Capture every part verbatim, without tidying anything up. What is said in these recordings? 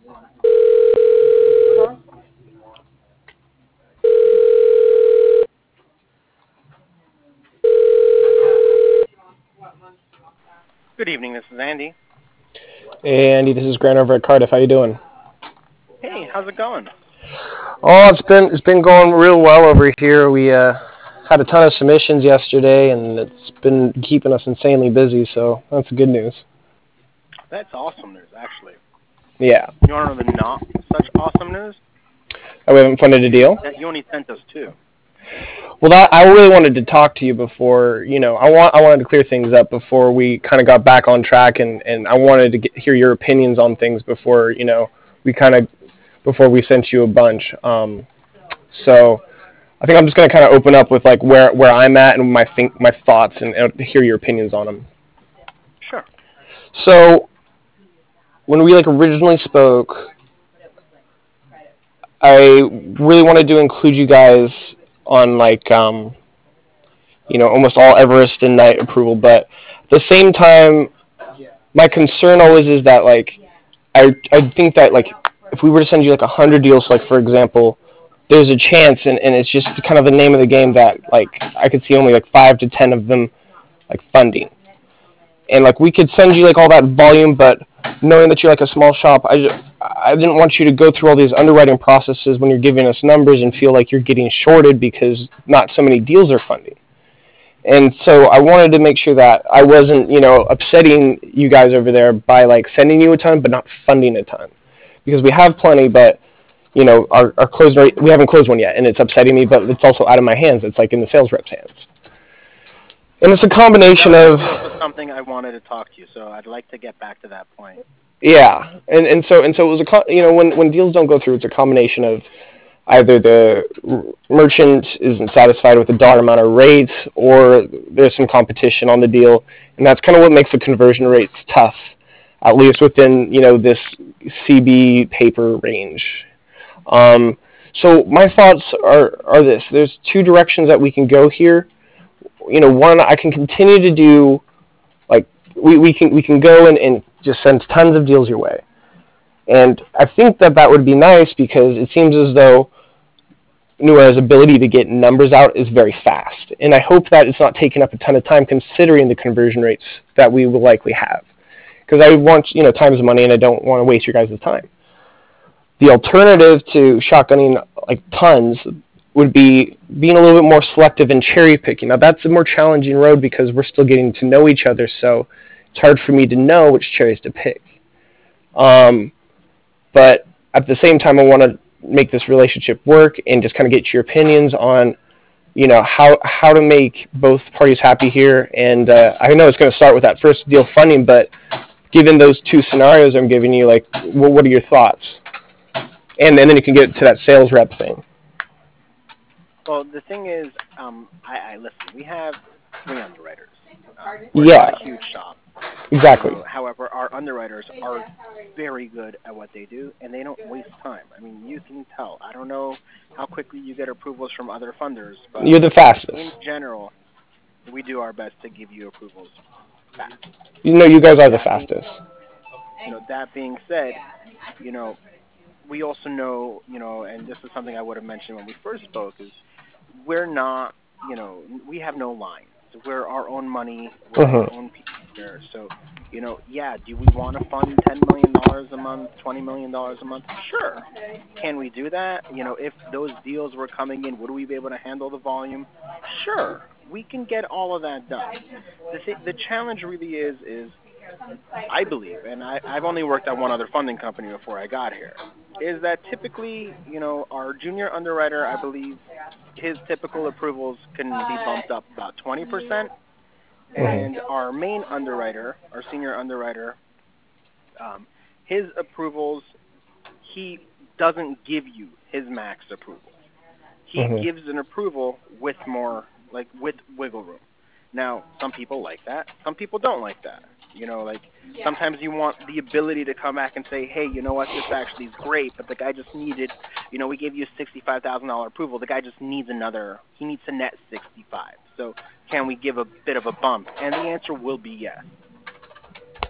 Good evening, this is Andy. Hey Andy, this is Grant over at Cardiff. How you doing? Hey, how's it going? Oh, it's been it's been going real well over here. We uh, had a ton of submissions yesterday, and it's been keeping us insanely busy. So that's good news. That's awesome news, actually. Yeah. You want to know the not such awesome news? Oh, we haven't funded a deal. That you only sent us two. Well, that I really wanted to talk to you before. You know, I want I wanted to clear things up before we kind of got back on track, and, and I wanted to get, hear your opinions on things before you know we kind of before we sent you a bunch. Um, so. I think I'm just going to kind of open up with like where, where I'm at and my think my thoughts and, and hear your opinions on them. Sure. So when we like originally spoke, I really wanted to include you guys on like um, you know almost all Everest and Knight approval, but at the same time, my concern always is that like I I think that like if we were to send you like a hundred deals, like for example, there's a chance, and, and it's just kind of the name of the game that like I could see only like five to ten of them like funding. And like we could send you like all that volume, but knowing that you're like a small shop, I just, I didn't want you to go through all these underwriting processes when you're giving us numbers and feel like you're getting shorted because not so many deals are funding. And so I wanted to make sure that I wasn't, you know, upsetting you guys over there by like sending you a ton but not funding a ton, because we have plenty, but you know our our close rate, we haven't closed one yet, and it's upsetting me, but it's also out of my hands. It's like in the sales rep's hands. And it's a combination That, of that was something I wanted to talk to you, so I'd like to get back to that point. yeah, and and so and so it was a you know when when deals don't go through, it's a combination of either the merchant isn't satisfied with the dollar amount of rates, or there's some competition on the deal, and that's kind of what makes the conversion rates tough, at least within you know this C B paper range. Um, so my thoughts are are this: there's two directions that we can go here. You know, one, I can continue to do like we, we can we can go and, and just send tons of deals your way. And I think that that would be nice because it seems as though Nua's ability to get numbers out is very fast. And I hope that it's not taking up a ton of time considering the conversion rates that we will likely have. Because I want, you know, time is money, and I don't want to waste your guys' time. The alternative to shotgunning like tons would be being a little bit more selective and cherry picking. Now that's a more challenging road because we're still getting to know each other, so it's hard for me to know which cherries to pick. Um, but at the same time, I want to make this relationship work and just kind of get your opinions on, you know, how how to make both parties happy here. And uh, I know it's going to start with that first deal funding, but given those two scenarios I'm giving you, like, well, what are your thoughts? And, and then you can get to that sales rep thing. Well, the thing is, um, I, I listen. We have three underwriters. Um, we're Yeah, not a huge shop. You exactly. know, however, our underwriters are very good at what they do, and they don't waste time. I mean, you can tell. I don't know how quickly you get approvals from other funders, but You're the fastest. in general, we do our best to give you approvals fast. You know, you guys are the That being, fastest. you know, that being said, you know, we also know, you know, and this is something I would have mentioned when we first spoke, is we're not, you know, we have no lines. We're our own money. We're Uh-huh. our own people here. So, you know, yeah, do we want to fund ten million dollars a month, twenty million dollars a month? Sure. Can we do that? You know, if those deals were coming in, would we be able to handle the volume? Sure. We can get all of that done. The th- the challenge really is is I believe, and I, I've only worked at one other funding company before I got here, is that typically, you know, our junior underwriter, I believe, his typical approvals can be bumped up about twenty percent, Uh-huh. and our main underwriter, our senior underwriter, um, his approvals, he doesn't give you his max approval. He Uh-huh. gives an approval with more, like with wiggle room. Now, some people like that. Some people don't like that. You know, like sometimes you want the ability to come back and say, hey, you know what, this actually is great, but the guy just needed, you know, we gave you a sixty-five thousand dollars approval. The guy just needs another, he needs to net sixty-five. So can we give a bit of a bump? And the answer will be yes. Okay.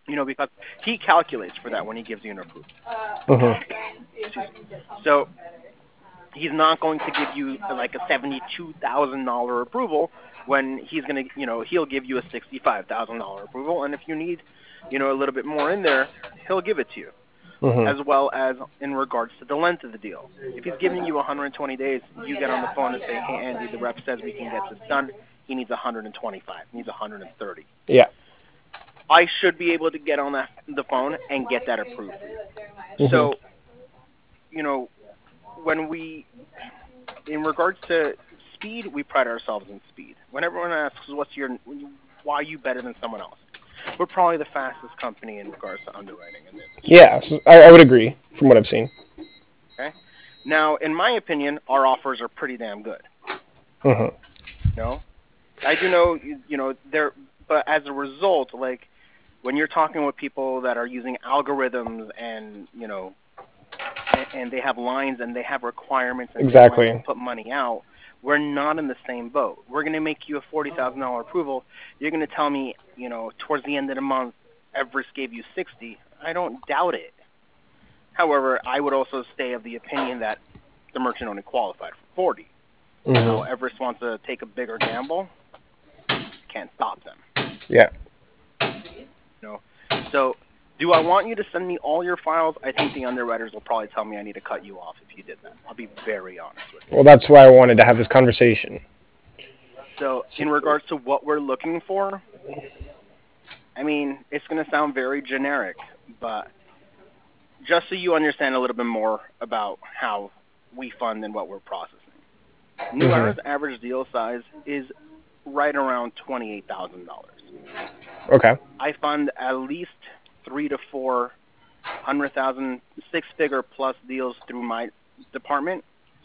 You know, because he calculates for that when he gives you an approval. Mhm. Excuse me. So he's not going to give you uh, like a seventy-two thousand dollar approval when he's gonna, you know, he'll give you a sixty-five thousand dollar approval, and if you need, you know, a little bit more in there, he'll give it to you. Mhm. As well as in regards to the length of the deal. If he's giving you one hundred twenty days, you get on the phone and say, "Hey Andy, the rep says we can get this done. He needs one hundred twenty-five. He needs one hundred thirty." Yeah. I should be able to get on that the phone and get that approved for you. Mhm. So, you know, when we, in regards to speed, we pride ourselves in speed. When everyone asks, "What's your, why are you better than someone else?" We're probably the fastest company in regards to underwriting in the industry. Yeah, so I, I would agree from what I've seen. Okay. Now, in my opinion, our offers are pretty damn good. Mhm. You know, I do know, you, you know, there, but as a result, like when you're talking with people that are using algorithms and you know, and, and they have lines and they have requirements and deadlines to Exactly. put money out, we're not in the same boat. We're going to make you a forty thousand dollar approval. You're going to tell me, you know, towards the end of the month, Everest gave you sixty. I don't doubt it. However, I would also stay of the opinion that the merchant only qualified for forty. Now, Mhm. Everest wants to take a bigger gamble. Can't stop them. Yeah. You know, so do I want you to send me all your files? I think the underwriters will probably tell me I need to cut you off if you did that. I'll be very honest with you. Well, that's why I wanted to have this conversation. So, in regards to what we're looking for, I mean, it's going to sound very generic, but just so you understand a little bit more about how we fund and what we're processing. New Mhm. Era's average deal size is right around twenty-eight thousand dollars. Okay. I fund at least three to four hundred thousand, six-figure plus deals through my department.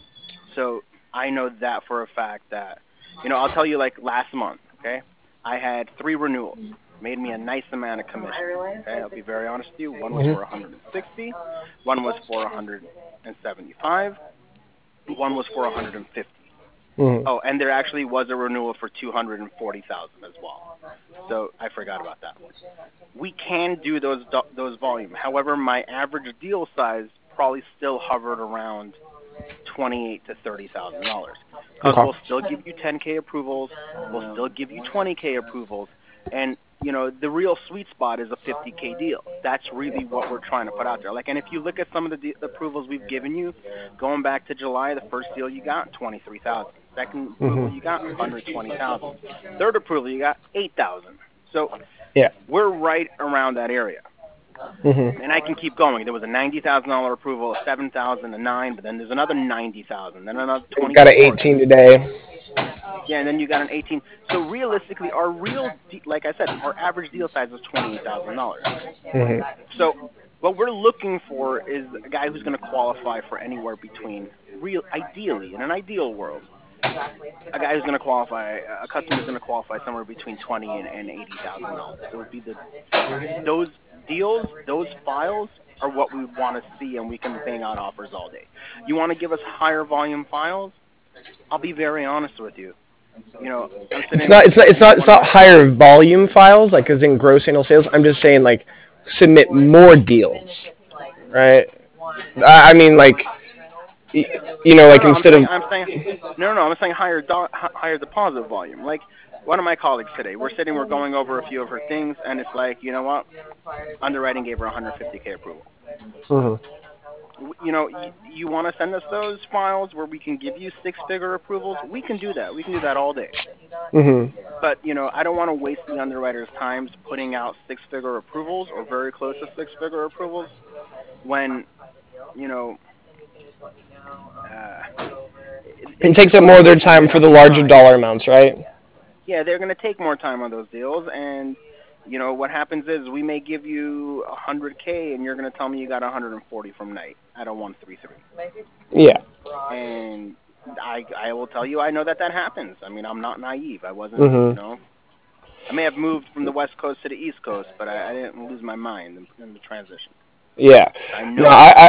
So I know that for a fact that, you know, I'll tell you like last month, okay, I had three renewals, made me a nice amount of commission. Okay, I'll be very honest with you. One was Mhm. for one hundred sixty, one was for one hundred seventy-five, one was for one hundred fifty. Mhm. Oh, and there actually was a renewal for two hundred forty thousand as well. So I forgot about that one. We can do those those volume. However, my average deal size probably still hovered around twenty-eight to thirty thousand dollars because Okay. we'll still give you ten k approvals, we'll still give you twenty k approvals, and you know the real sweet spot is a fifty k deal. That's really what we're trying to put out there. Like, and if you look at some of the de- approvals we've given you, going back to July, the first deal you got twenty-three thousand, second approval Mhm. you got one hundred twenty thousand, third approval you got eight thousand. So Yeah. we're right around that area. Mhm. And I can keep going. There was a ninety thousand dollar approval, a seven thousand, a nine, but then there's another ninety thousand, then another twenty Got an four, then eighteen today. yeah, and then you got an eighteen. So realistically, our real, de- like I said, our average deal size is twenty eight thousand dollars. Mhm. So what we're looking for is a guy who's going to qualify for anywhere between real, ideally, in an ideal world, a guy who's going to qualify, a customer is going to qualify somewhere between twenty and, and eighty thousand dollars. It would be the those deals, those files are what we want to see, and we can bang out offers all day. You want to give us higher volume files? I'll be very honest with you. You know, I'm It's sitting not. with It's not. It's you know not. It's one of not my higher volume files, like as in gross annual sales. I'm just saying, like, submit more deals, right? I I mean, like, y- you know, no like no I'm instead saying of. I'm saying no no no I'm saying higher do, higher deposit volume. Like one of my colleagues today, we're sitting, we're going over a few of her things, and it's like, you know what, underwriting gave her one hundred fifty k approval. Mhm. You know, you, you want to send us those files where we can give you six figure approvals? We can do that. We can do that all day. Mhm. But, you know, I don't want to waste the underwriter's time putting out six figure approvals or very close to six figure approvals when, you know, uh, it, It it's takes up still more just of their wasting time your for the guys' larger time. dollar amounts, right? Yeah, they're going to take more time on those deals, and you know what happens is we may give you one hundred k, and you're going to tell me you got one hundred forty from night at a one three three, Yeah. and I I will tell you I know that that happens. I mean, I'm not naive. I wasn't, you Mhm. know, I may have moved from the West Coast to the East Coast, but I, I didn't lose my mind in, in the transition. Yeah. I No, know that I, I happens.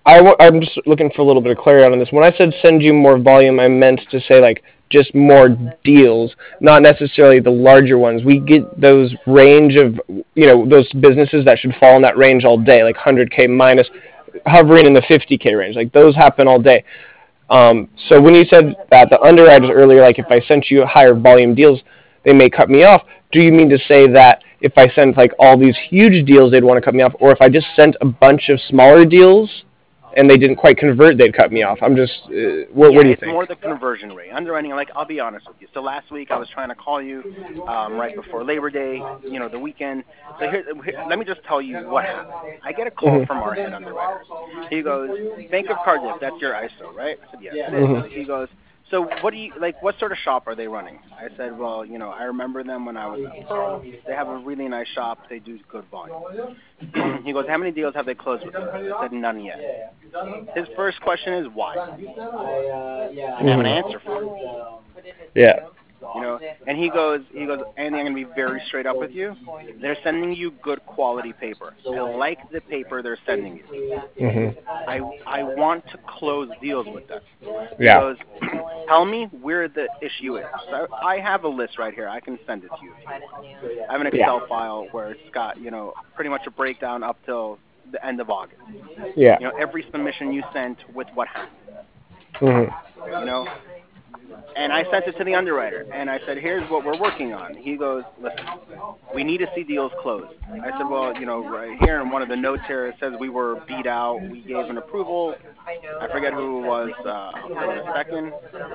I w- I'm just looking for a little bit of clarity on this. When I said send you more volume, I meant to say like just more deals, not necessarily the larger ones. We get those range of, you know, those businesses that should fall in that range all day, like one hundred K minus, hovering in the fifty K range. Like those happen all day. Um, so when you said that the underwriters earlier, like if I sent you higher volume deals, they may cut me off. Do you mean to say that if I sent like all these huge deals, they'd want to cut me off, or if I just sent a bunch of smaller deals and they didn't quite convert, they'd cut me off? I'm just, uh, what, Yeah, what do you it's think? more the conversion rate. Underwriting, like, I'll be honest with you. So last week I was trying to call you um, right before Labor Day, you know, the weekend. So here, here, let me just tell you what happened. I get a call from our head underwriter. He goes, Bank of Cardiff, that's your I S O, right? I said, yes, it is. Mhm. He goes, so what do you, like, what sort of shop are they running? I said, well, you know, I remember them when I was at Pearl. They have a really nice shop. They do good volume. He goes, how many deals have they closed with us? I said, none yet. His first question is why? Didn't have an Mhm. answer for him. Yeah. You know, and he goes, he goes, Andy, I'm going to be very straight up with you. They're sending you good quality paper. I like the paper they're sending you. Mhm. I I want to close deals with them. He Yeah. goes, tell me where the issue is. So I have a list right here. I can send it to you if you want. I have an Yeah. Excel file where it's got, you know, pretty much a breakdown up till the end of August. Yeah. You know, every submission you sent with what happened. Mhm. You know, and I sent it to the underwriter, and I said, here's what we're working on. He goes, listen, we need to see deals closed. I said, well, you know, right here in one of the notes here, it says we were beat out. We gave an approval. I forget who it was. Uh, I'll tell you in a second.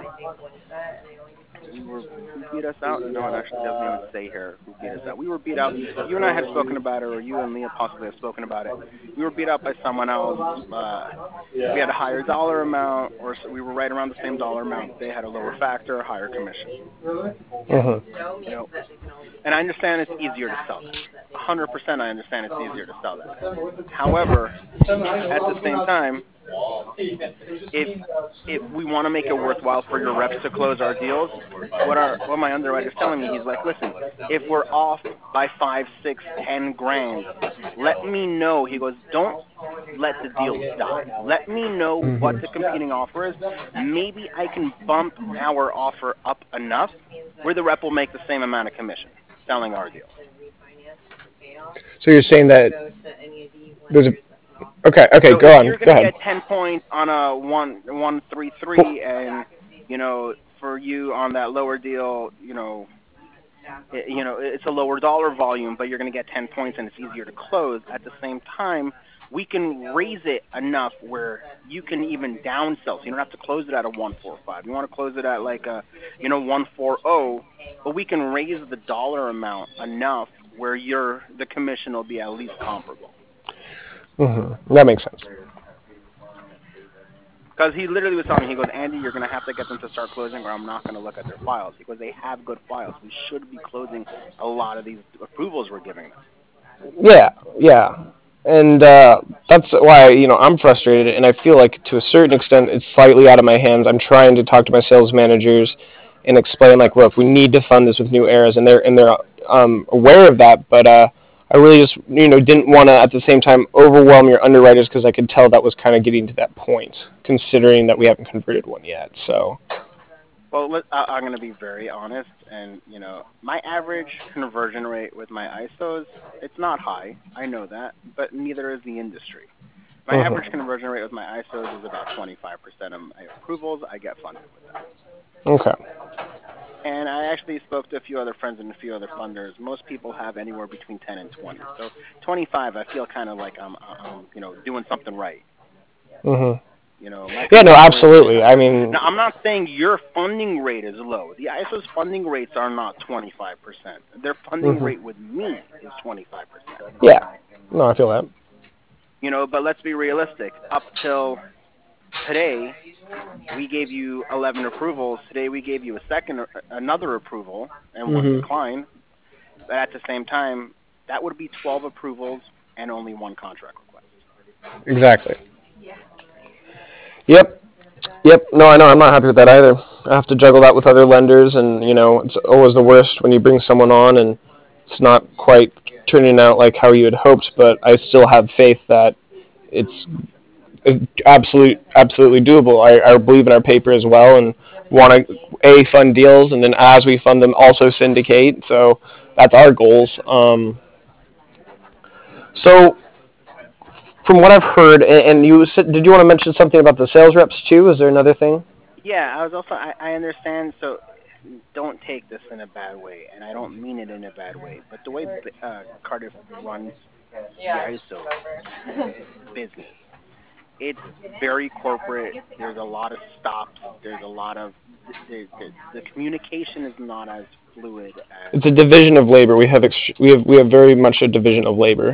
We were who beat us out. You know, it actually doesn't even say here who beat us out. We were beat out. You and I had spoken about it, or you and Leah possibly have spoken about it. We were beat out by someone else. Uh, we had a higher dollar amount, or so we were right around the same dollar amount. They had a lower factor, higher commission. Mhm. You know, and I understand it's easier to sell that. one hundred percent I understand it's easier to sell that. However, at the same time, if if we want to make it worthwhile for your reps to close our deals, what our what my underwriter's telling me, he's like, listen, if we're off by five, six, ten grand, let me know. He goes, don't let the deal die. Let me know what Mhm. the competing offer is. Maybe I can bump our offer up enough where the rep will make the same amount of commission selling our deal. So you're saying that there's a okay, okay, So go if on, you're go gonna ahead. get ten points on a one one three three, and you know for you on that lower deal, you know, it, you know it's a lower dollar volume, but you're gonna get ten points and it's easier to close. At the same time, we can raise it enough where you can even downsell. So you don't have to close it at a one four five. You want to close it at like a you know one four zero, but we can raise the dollar amount enough where your the commission will be at least comparable. Mhm. That makes sense. Because he literally was telling me, he goes, Andy, you're going to have to get them to start closing or I'm not going to look at their files. He goes, they have good files. We should be closing a lot of these approvals we're giving them. Yeah, yeah, and uh, that's why you know I'm frustrated, and I feel like to a certain extent it's slightly out of my hands. I'm trying to talk to my sales managers and explain like, look, we need to fund this with new eras, and they're and they're um, aware of that, but uh, I really just you know didn't want to at the same time overwhelm your underwriters because I could tell that was kind of getting to that point, considering that we haven't converted one yet. So. Well, let, I, I'm going to be very honest, and, you know, my average conversion rate with my I S Os, it's not high. I know that, but neither is the industry. My average Mhm. conversion rate with my I S Os is about twenty-five percent of my approvals I get funded with them. Okay. And I actually spoke to a few other friends and a few other funders. Most people have anywhere between ten and twenty. So twenty-five, I feel kind of like I'm, I'm, you know, doing something right. Mhm. You know, my Yeah. No. conversion rate's pretty Absolutely. high. I mean. Now, I'm not saying your funding rate is low. The I S O's funding rates are not twenty-five percent. Their funding Mhm. rate with me is twenty-five percent. Yeah. No, I feel that. You know, but let's be realistic. Up till today, we gave you eleven approvals. Today, we gave you a second, another approval and one Mhm. decline. But at the same time, that would be twelve approvals and only one contract request. Exactly. Yep. Yep. No, I know. I'm not happy with that either. I have to juggle that with other lenders, and you know, it's always the worst when you bring someone on and it's not quite turning out like how you had hoped. But I still have faith that it's absolute, absolutely doable. I, I believe in our paper as well, and want to a fund deals, and then as we fund them, also syndicate. So that's our goals. Um, so from what I've heard, and, and you said, did you want to mention something about the sales reps too? Is there another thing? Yeah, I was also I, I understand. So don't take this in a bad way, and I don't mean it in a bad way. But the way uh, Cardiff runs the I S O business, it's very corporate. There's a lot of stops. There's a lot of the the, the communication is not as fluid as. It's a division of labor. We have ext- we have we have very much a division of labor.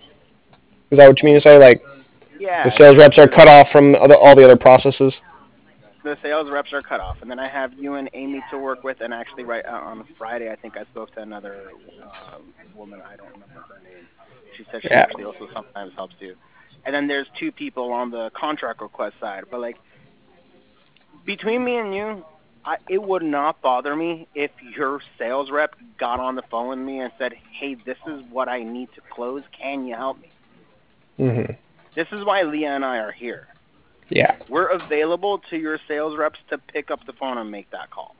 Is that what you mean to say? Like the Yeah, sales there's reps are there's cut off from other, all the other processes. the sales reps are cut off, and then I have you and Amy to work with. And actually, right uh, on Friday, I think I spoke to another uh, woman. I don't remember her name. She said she Yeah. actually also sometimes helps you. And then there's two people on the contract request side. But like between me and you, I, it would not bother me if your sales rep got on the phone with me and said, "Hey, this is what I need to close. Can you help me?" Mm-hmm. This is why Leah and I are here. Yeah. We're available to your sales reps to pick up the phone and make that call.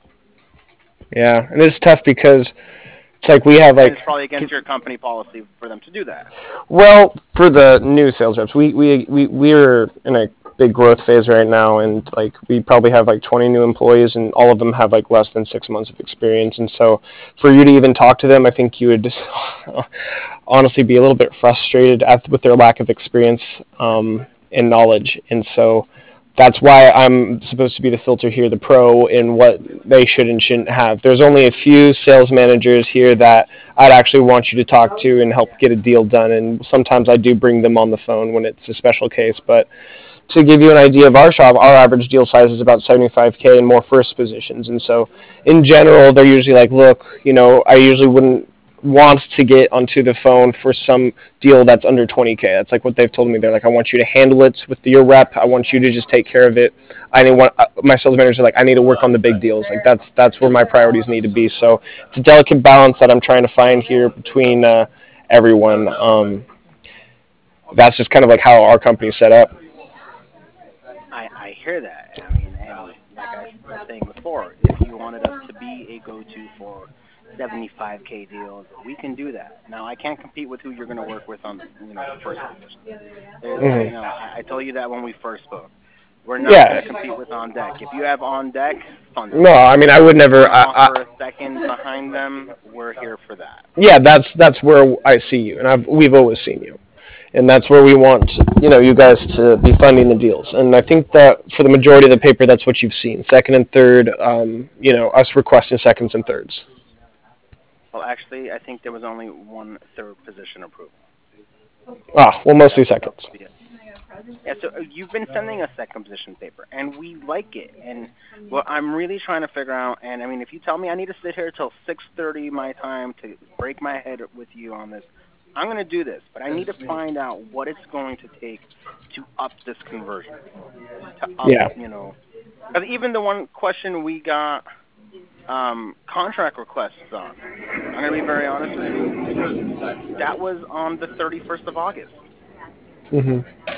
Yeah, and it's tough because it's like we have And like it's probably against your company policy for them to do that. well, for the new sales reps, we we we we're in a big growth phase right now, and like we probably have like twenty new employees, and all of them have like less than six months of experience. And so, for you to even talk to them, I think you would just honestly be a little bit frustrated at, with their lack of experience um, and knowledge. And so, that's why I'm supposed to be the filter here, the pro in what they should and shouldn't have. There's only a few sales managers here that I'd actually want you to talk to and help get a deal done. And sometimes I do bring them on the phone when it's a special case. But to give you an idea of our shop, our average deal size is about seventy-five K and more first positions. And so in general, they're usually like, look, you know, I usually wouldn't want to get onto the phone for some deal that's under twenty K. That's like what they've told me. They're like, I want you to handle it with your rep. I want you to just take care of it. I need one, my sales managers are like, I need to work on the big deals. Like that's that's where my priorities need to be. So it's a delicate balance that I'm trying to find here between uh, everyone. Um, that's just kind of like how our company's set up. I, I hear that. I mean, and like I was saying before, if you wanted us to be a go-to for seventy-five K deals, we can do that. Now, I can't compete with who you're going to work with on, you know, the first position. Mm-hmm. You know, I, I told you that when we first spoke. We're not Yeah. going to compete with on deck. If you have on deck, fund them. No, I mean I would never. Want to I, offer I, a second behind them? We're here for that. yeah, that's that's where I see you, and I've we've always seen you, and that's where we want you know you guys to be funding the deals. And I think that for the majority of the paper, that's what you've seen: second and third. Um, you know, us requesting seconds and thirds. Well, actually, I think there was only one third position approval. Ah, well, mostly seconds. Yeah, so you've been sending us that composition paper, and we like it. And what I'm really trying to figure out, and I mean, if you tell me I need to sit here till six thirty my time to break my head with you on this, I'm going to do this. But I need to find out what it's going to take to up this conversion. To up, Yeah. you know, because even the one question we got um, contract requests on, I'm going to be very honest with you, that was on the thirty-first of August. Mm-hmm.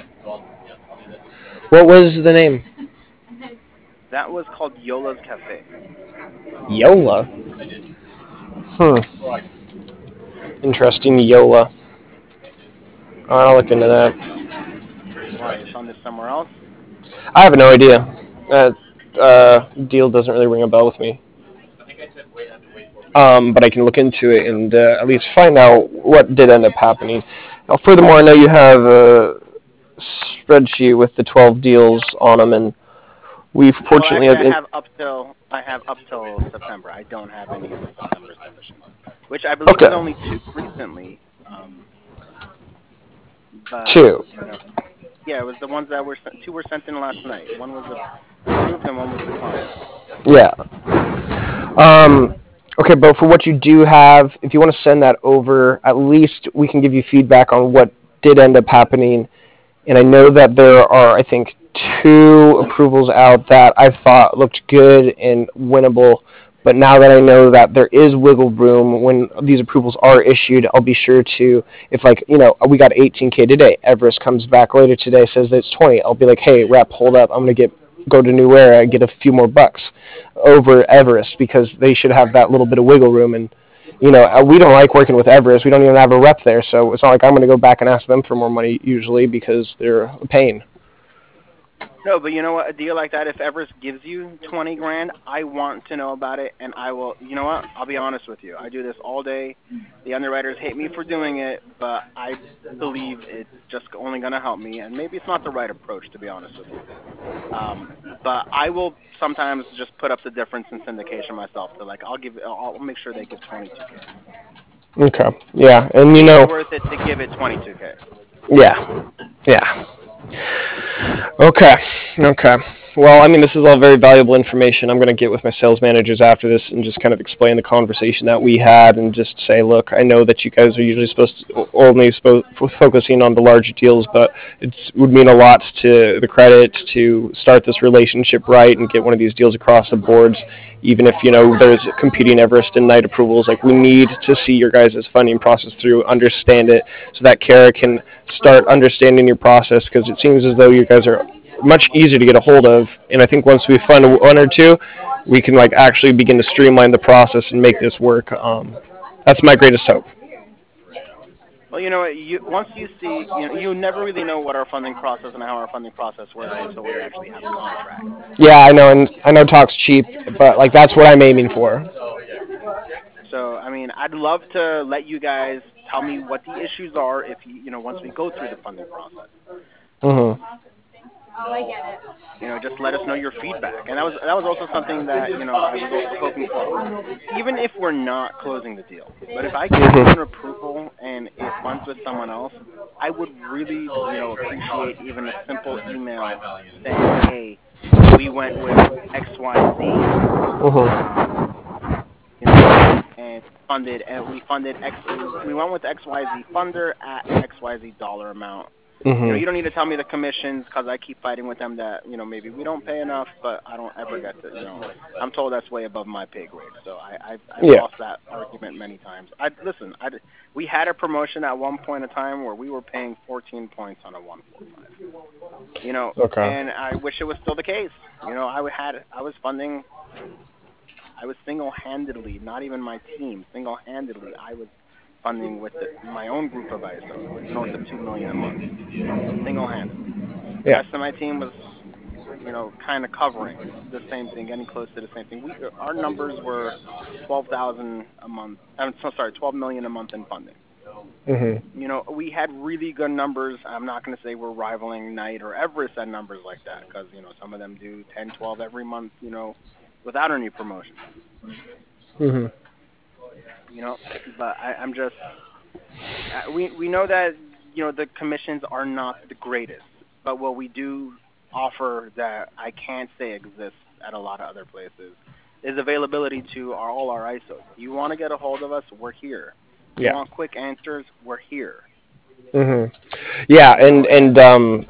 What was the name? That was called Yola's Cafe. Yola. Hmm. Interesting, Yola. I'll look into that. Why, you found this somewhere else? I have no idea. That uh, deal doesn't really ring a bell with me. Um, but I can look into it and uh, at least find out what did end up happening. Now, furthermore, I know you have a spreadsheet with the twelve deals on them, and we've Well, fortunately actually, have. I In- have up till I have up till September. I don't have any of the September submissions, which I believe okay. is only two recently. Um, but Two. you know, yeah, it was the ones that were sent, two were sent in last night. One was a, approved and one was declined. Yeah. Um, okay, but for what you do have, if you want to send that over, at least we can give you feedback on what did end up happening. And I know that there are, I think, two approvals out that I thought looked good and winnable, But now that I know that there is wiggle room when these approvals are issued, I'll be sure to, if like, you know, we got eighteen K today, Everest comes back later today, says that it's twenty, I'll be like, hey, rep, hold up, I'm going to get go to New Era and get a few more bucks over Everest because they should have that little bit of wiggle room. And, you know, uh, we don't like working with Everest. We don't even have a rep there, so it's not like I'm going to go back and ask them for more money usually because they're a pain. No, but you know what? A deal like that, if Everest gives you twenty grand, I want to know about it, and I will. You know what? I'll be honest with you. I do this all day. The underwriters hate me for doing it, but I believe it's just only going to help me, and maybe it's not the right approach, to be honest with you. Um, but I will sometimes just put up the difference in syndication myself. So like, I'll give, I'll make sure they give twenty-two k. Okay. Yeah, To and you me, it's know, worth it to give it twenty-two k. yeah, yeah. Okay. Okay. Well, I mean, this is all very valuable information. I'm going to get with my sales managers after this and just kind of explain the conversation that we had and just say, look, I know that you guys are usually supposed to only supposed focusing on the larger deals, but it would mean a lot to the credit to start this relationship right and get one of these deals across the boards. Even if, you know, there's competing Everest and Knight approvals, like we need to see your guys' funding process through, understand it, so that Kara can start understanding your process, because it seems as though you guys are much easier to get a hold of. And I think once we find one or two, we can like actually begin to streamline the process and make this work. Um, that's my greatest hope. Well, you know what? You once you see, you know, you never really know what our funding process and how our funding process works until we actually have a contract. Yeah, I know, and I know talk's cheap, but like that's what I'm aiming for. So, I mean, I'd love to let you guys tell me what the issues are if you, you know, once we go through the funding process. Um, Mm-hmm. you know, just let us know your feedback. And that was that was also something that, you know, I was also hoping for. Even if we're not closing the deal, but if I give you an Mm-hmm. approval and it funds with someone else, I would really, you know, appreciate even a simple email saying, "Hey, we went with X Y Z, Mm-hmm. um, you know, and funded, and we funded X. We went with X Y Z funder at X Y Z dollar amount. You know, Mm-hmm. you don't need to tell me the commissions because I keep fighting with them that, you know, maybe we don't pay enough, but I don't ever get to, you know, I'm told that's way above my pay grade. So I, I've, I've Yeah. lost that argument many times. I listen. I we had a promotion at one point in time where we were paying fourteen points on a one four five. You know, Okay. and I wish it was still the case. You know, I had I was funding. I was single-handedly, not even my team, single-handedly, I was funding with the, my own group of I S Os north of two million a month, single-handedly. The Yeah. rest of my team was, you know, kind of covering the same thing, getting close to the same thing. We our numbers were twelve thousand a month. I'm so sorry, twelve million a month in funding. Mm-hmm. You know, we had really good numbers. I'm not going to say we're rivaling Knight or Everest at numbers like that because, you know, some of them do ten, twelve every month, you know, without any promotions. Mm-hmm. You know, but I, I'm just uh, we we know that, you know, the commissions are not the greatest, but what we do offer that I can't say exists at a lot of other places is availability to our, all our I S Os. You want to get a hold of us, we're here. You Yeah. want quick answers, we're here. Mm-hmm. Yeah, You know, and and and um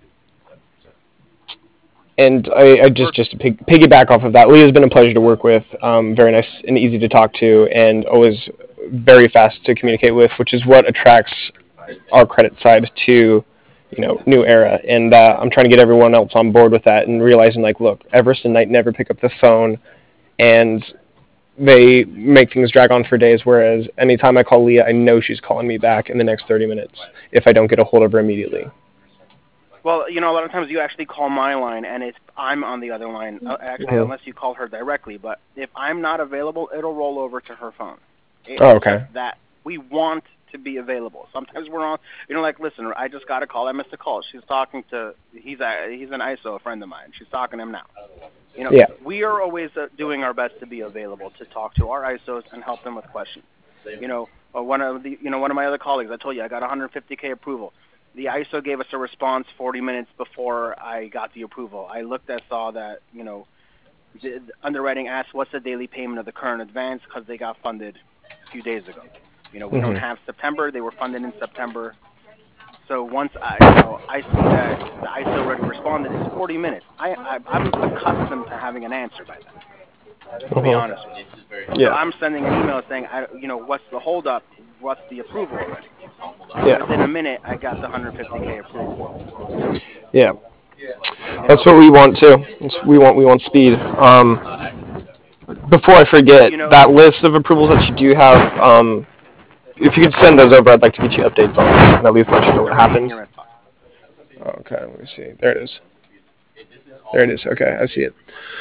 and I, I we're just just to pig, piggyback off of that, Leah's been a pleasure to work with. Um, very nice and easy to talk to, and always very fast to communicate with, which is what attracts our credit side to, you know, New Era. And uh, I'm trying to get everyone else on board with that and realizing like, look, Everest and Knight never pick up the phone, and they make things drag on for days. Whereas anytime I call Leah, I know she's calling me back in the next thirty minutes if I don't get a hold of her immediately. well, you know, a lot of times you actually call my line and it's I'm on the other line. Uh, actually, Mm-hmm. unless you call her directly, but if I'm not available, it'll roll over to her phone. It, Oh, it's just okay. that we want to be available. Sometimes we're on, you know, like listen, I just got a call. I missed a call. She's talking to he's a he's an I S O, a friend of mine. She's talking to him now. You know, Yeah. we are always uh, doing our best to be available to talk to our I S Os and help them with questions. You know, or one of the, you know, one of my other colleagues, I told you I got one hundred fifty K approval. The I S O gave us a response forty minutes before I got the approval. I looked and saw that, you know, the, the underwriting asked what's the daily payment of the current advance because they got funded a few days ago. You know, we don't Mm-hmm. have September. They were funded in September. So once I, you know, I see that the I S O already responded, it's forty minutes. I, I I'm accustomed to having an answer by then. To be Mhm. honest with you. So Yeah. I'm sending an email saying, I, you know, what's the holdup? What's the approval already? And Yeah. within a minute, I got the one hundred fifty K approval. Yeah. You That's know, what we want too. That's, we want we want speed. Um, before I forget, you know, that list of approvals that you do have, um, if you could send those over, I'd like to get you updates on them and at least let you know what they're right in happened. your inbox. Okay, let me see. There it is. There it is. Okay, I see it.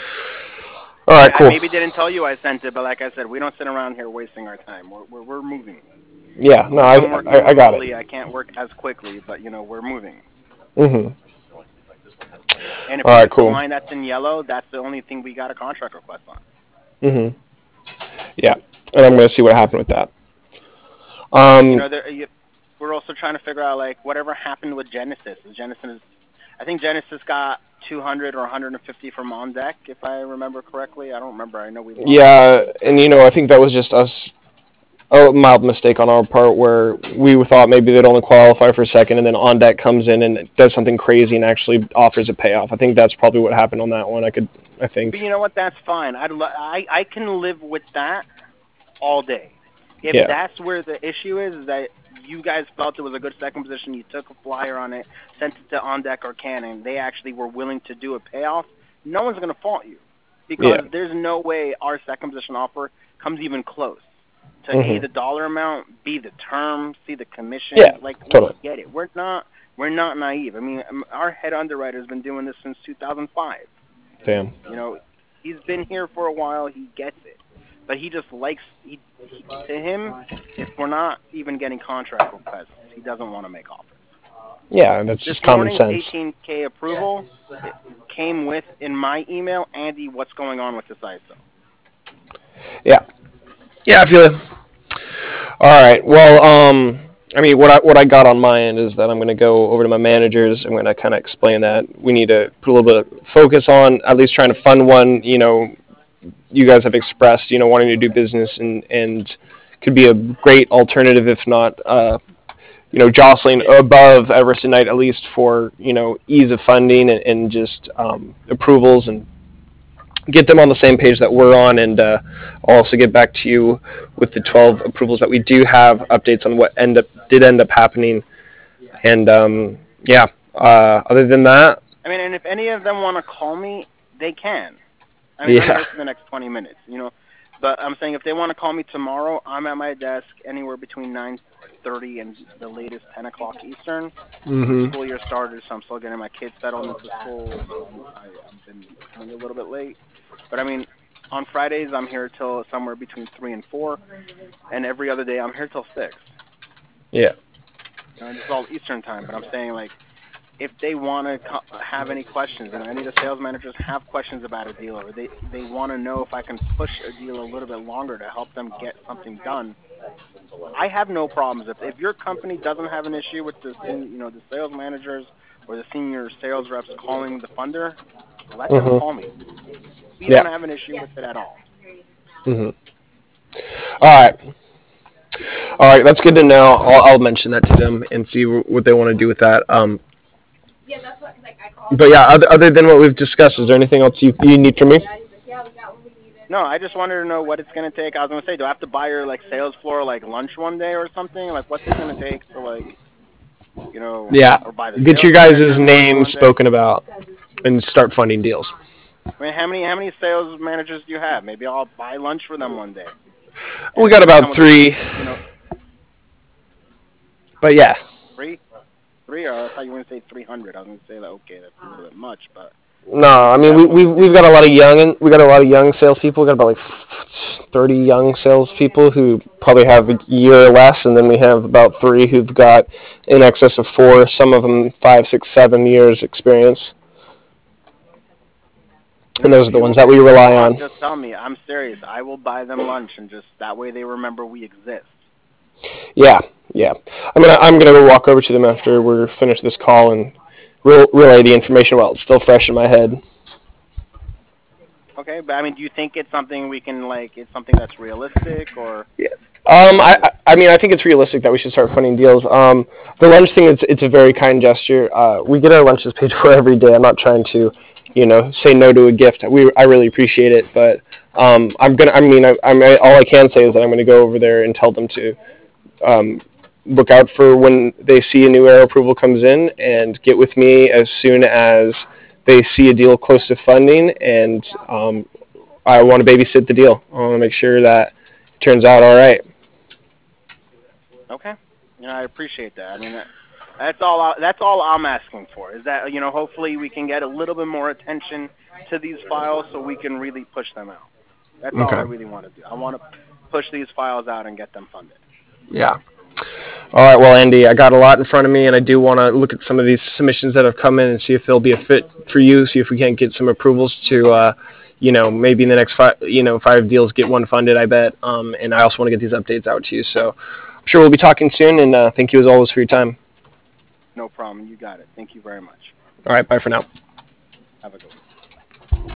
All right, I, I cool. maybe didn't tell you I sent it, but like I said, we don't sit around here wasting our time. We're we're, we're moving. Yeah, no, Since I I'm working I, I got remotely, it. I can't work as quickly, but you know, we're moving. Mhm. And if All we right, get the cool. line that's in yellow, that's the only thing we got a contract request on. Mhm. Yeah, and I'm gonna see what happened with that. You Um, know, there, you, we're also trying to figure out like whatever happened with Genesis. Genesis, I think Genesis got two hundred or one hundred fifty from On Deck, if I remember correctly. I don't remember. I know we lost it. yeah, and you know, I think that was just us a mild mistake on our part where we thought maybe they'd only qualify for a second, and then On Deck comes in and does something crazy and actually offers a payoff. I think that's probably what happened on that one. I could, I think. But you know what? That's fine. I'd lo- I I can live with that all day. If Yeah. that's where the issue is, is that you guys felt it was a good second position, you took a flyer on it, sent it to On Deck or Canon, they actually were willing to do a payoff, no one's going to fault you because Yeah. there's no way our second position offer comes even close to A, Mhm. the dollar amount, B, the term, C, the Yeah. commission. Like, we Totally. get it. We're not, we're not naive. I mean, um, our head underwriter has been doing this since two thousand five. Damn. You know, he's been here for a while. He gets it, but he just likes he, he to him. If we're not even getting contract requests, he doesn't want to make offers. Yeah, and that's This just common morning's sense. eighteen K approval it came with in my email, Andy, what's going on with this I S O? Yeah. Yeah, I feel it. All right. Well, um, I mean, what I what I got on my end is that I'm going to go over to my managers. I'm going to kind of explain that we need to put a little bit of focus on at least trying to fund one. You know, you guys have expressed, you know, wanting to do business and and could be a great alternative, if not, uh, you know, jostling above Everest and Knight at least for you know ease of funding and, and just um, approvals and get them on the same page that we're on, and uh, I'll also get back to you with the twelve approvals that we do have, updates on what end up did end up happening, and um, yeah. Uh, other than that, I mean, and if any of them want to call me, they can. I mean, I'm yeah, here for the next twenty minutes, you know. But I'm saying if they want to call me tomorrow, I'm at my desk anywhere between nine thirty and the latest ten o'clock Eastern. The mhm, school year started, so I'm still getting my kids settled into school, so I'm, I, I've been running a little bit late. But I mean, on Fridays I'm here till somewhere between three and four, and every other day I'm here till six. yeah, You know, this is all Eastern time. But I'm saying like, if they want to co- have any questions, and any of the sales managers have questions about a deal, or they they want to know if I can push a deal a little bit longer to help them get something done, I have no problems. If if your company doesn't have an issue with the you know the sales managers or the senior sales reps calling the funder, let them mhm, call me. We yeah, don't have an issue with it at all. mhm. All right, all right, that's good to know. I'll, I'll mention that to them and see what they want to do with that. Um, but yeah, other, other than what we've discussed, is there anything else you you need from me? No, I just wanted to know what it's gonna take. I was gonna say, do I have to buy your like sales floor like lunch one day or something? Like, what's it gonna take to like, you know, Yeah, or buy the get sales your guys' manager's lunch names one day? spoken about and start funding deals. I mean, how many how many sales managers do you have? Maybe I'll buy lunch for them one day, We and got they can about come with a three, free, you know, but yeah. three, three. Or I thought you were gonna say three hundred. I was gonna say that okay, that's a little bit much, but No, we I could mean we we definitely we've do. got a lot of young we got a lot of young salespeople. We got about like thirty young salespeople who probably have a year or less, and then we have about three who've got in excess of four. Some of them five, six, seven years experience, I and mean, if those are the ones you that if we you rely want, on. just tell me. I'm serious. I will buy them lunch, and just that way they remember we exist. Yeah, yeah. I'm gonna I'm gonna go walk over to them after we're finished this call and re- relay the information while it's still fresh in my head. Okay, but I mean, do you think it's something we can like? It's something that's realistic, or Yeah. you Um, know, I, just I mean, I think it's realistic that we should start funding deals. Um, the lunch thing, it's it's a very kind gesture. Uh, we get our lunches paid for every day. I'm not trying to, you know, say no to a gift. We I really appreciate it, but Um, I'm gonna. I mean, I, I'm all I can say is that I'm gonna go over there and tell them to um, look out for when they see a new air approval comes in and get with me as soon as they see a deal close to funding. And um, I want to babysit the deal. I want to make sure that it turns out all right. Okay. You know, I appreciate that. I mean, that, that's all. I, that's all I'm asking for. Is that, you know, hopefully we can get a little bit more attention to these files so we can really push them out. That's all I Okay. really want to do. I want to push these files out and get them funded. Yeah. All right. Well, Andy, I got a lot in front of me, and I do want to look at some of these submissions that have come in and see if they'll be a fit for you. See if we can't get some approvals to, uh, you know, maybe in the next five, you know, five deals get one funded. I bet. Um, and I also want to get these updates out to you. So I'm sure we'll be talking soon. And uh, thank you as always for your time. No problem. You got it. Thank you very much. All right. Bye for now. Have a good one.